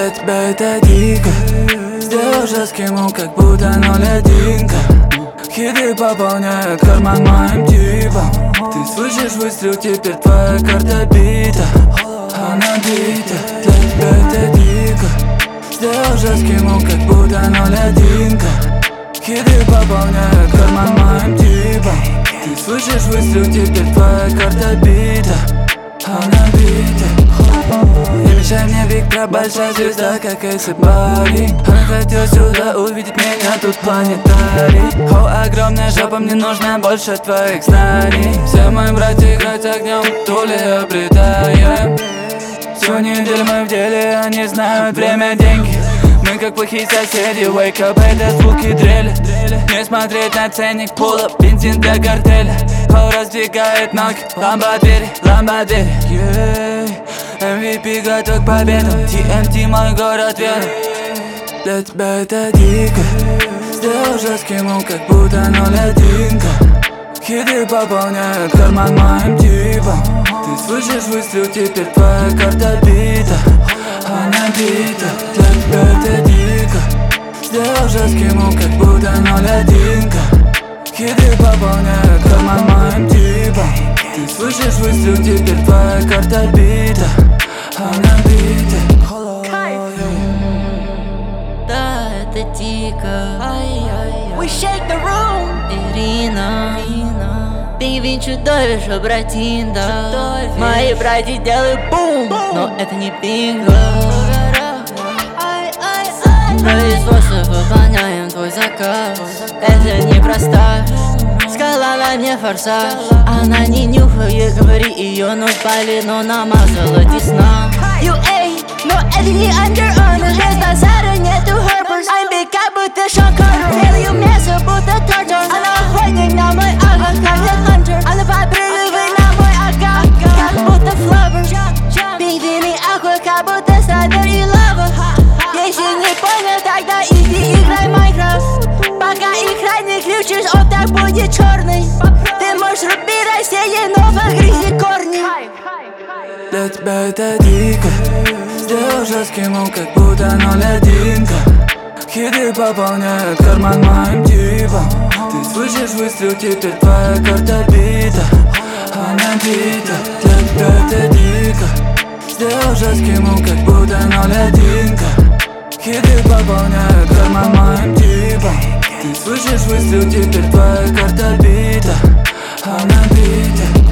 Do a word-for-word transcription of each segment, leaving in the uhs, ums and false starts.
Для тебя это дико. Сделал жесткий мув, как будто ноль одинка. Хиты пополняют карман моим типом. Ты слышишь выстрел, теперь твоя карта бита. Она бита, для тебя это дико. Сделал жесткий мув, как будто ноль одинка. Хиты пополняют карман моим типом. Ты слышишь выстрел, теперь твоя карта бита. Она бита. Не мешай мне, Виктор, большая звезда, как Эйси Барри. Она хотела сюда увидеть меня, тут планетарий. Хоу, огромная жопа, мне нужно больше твоих знаний. Все мои братья играть огнем, тули обретаем. Всю неделю мы в деле, они знают время, деньги. Мы как плохие соседи, wake up, это звуки дрели. Не смотреть на ценник, пула, бензин для картеля. Хоу раздвигает ноги, ламба двери, ламба двери. эм ви пи готов к победам, ти эм ти мой город веры. Для тебя это дико. Сделал жесткий мув, как будто ноль одинка. Хиты пополняют карман моим типом. Ты слышишь выстрел, теперь твоя карта бита. Она бита, для тебя это дико. Сделал жесткий мув, как будто ноль одинка. Хиты пополняют карман моим типом. Ты слышишь выстрел, теперь твоя карта бита. Она бита. Да, это дико. We shake the room. Ирина, ты ведь чудовище, братинда. Мои братья делают бум, но это не бинго. Производство выполняем твой заказ. Это не простая скала, на мне форсаж. Она не нюхает, говори, ее нос пали, но намазала десна. You эй, но это не Under Armour. Без базара нету Harper's. I'm big, как будто Шон Картер. Делаю мясо, будто тортер. Она охотник на мой агат, как Hunter. Она подпрыгивает на мой агат, как будто Flubber. Пингвины аква, как будто Страдер и Лава. Если не понял, тогда иди играй Майнкрафт. Пока экран не включишь, он так будет черный. Ты можешь рубить растения, но погрызи корни. Для тебя это дико. Сделал жесткий мув, как будто ноль одинка. Хиты пополняют карман моим типом. Ты слышишь выстрел, теперь твоя карта бита. Она бита, для тебя это дико. Сделал жесткий мув, как будто ноль одинка. Хиты пополняют карман моим типом. Ты слышишь выстрел, теперь твоя карта бита. Она бита.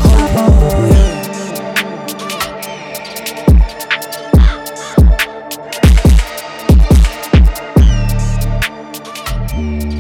Thank you.